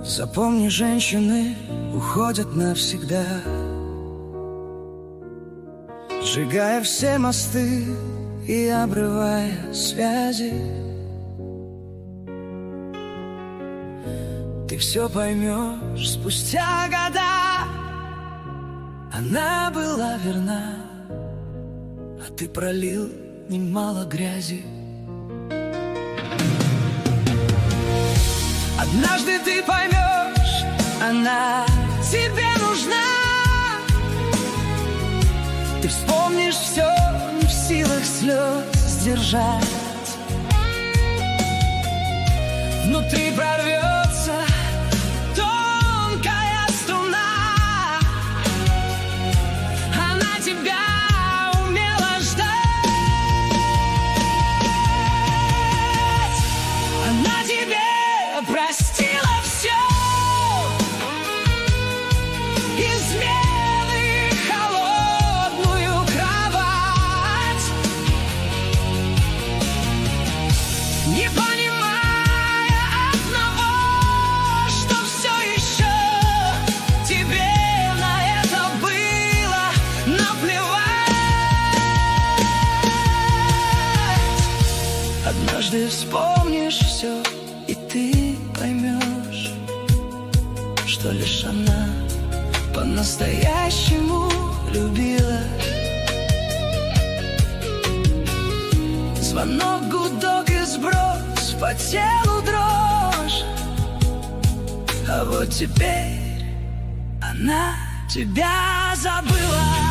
Запомни, женщины уходят навсегда, сжигая все мосты и обрывая связи. Ты все поймешь спустя года. Она была верна, а ты пролил немало грязи. Однажды ты поймешь, она тебе нужна. Ты вспомнишь все, не в силах слез сдержать. Внутри прорвется тонкая струна. Она тебя умела ждать. Она тебе простила все измены, холодную кровать. Не понимая одного, что все еще тебе на это было наплевать. Однажды вспомнишь все, и ты поймешь, что лишь она по-настоящему любила. Звонок, гудок и сброс, по телу дрожь. А вот теперь она тебя забыла.